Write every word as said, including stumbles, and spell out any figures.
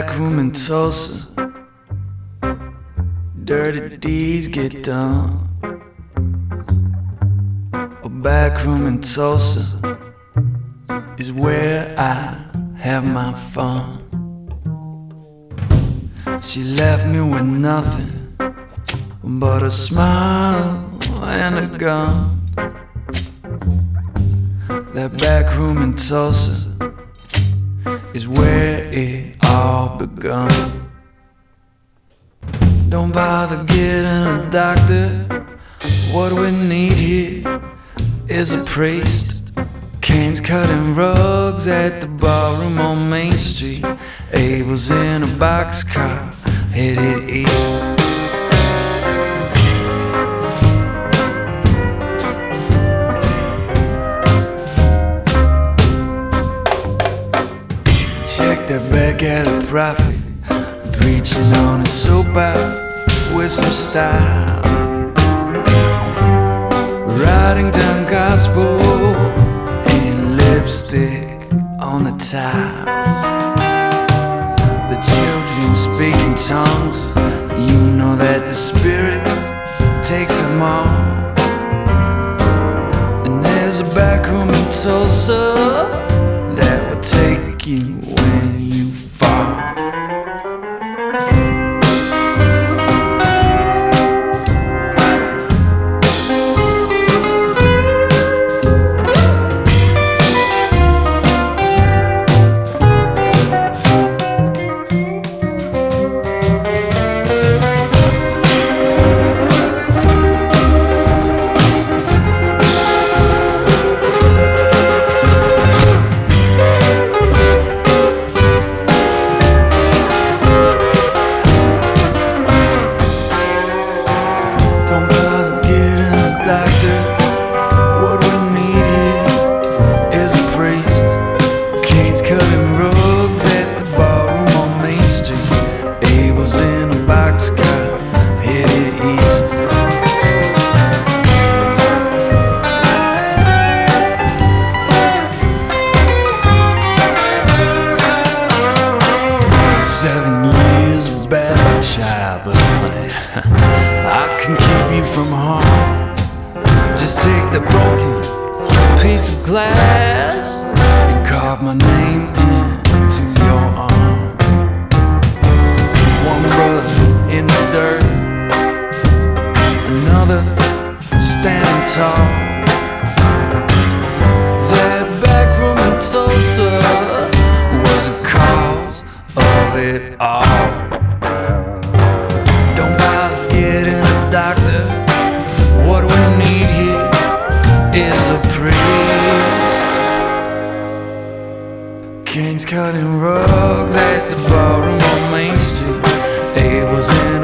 back room in Tulsa, dirty deeds get done. A back room in Tulsa is where I have my fun. She left me with nothing but a smile and a gun. That back room in Tulsa is where it all begun. Don't bother getting a doctor. What we need here is a priest. Canes cutting rugs at the ballroom on Main Street. Abel's in a boxcar headed east. Check that back at a prophet, preaching on his soapbox with some style, writing down gospel in lipstick on the tiles. The children speak in tongues, you know that the Spirit takes them all. And there's a back room in Tulsa that will take you when you fall. Cutting rugs at the ballroom on Main Street. Abel's in a boxcar headed east. Seven years was bad luck, child, but honey, I can keep you from harm. Just take the broken piece of glass and carve my name into your arm. One brother in the dirt, another standing tall. That back room in Tulsa was the cause of it all. Don't bother getting a doctor. What we need here is a priest. Canes cutting rugs at the ballroom on Main Street. Abel's in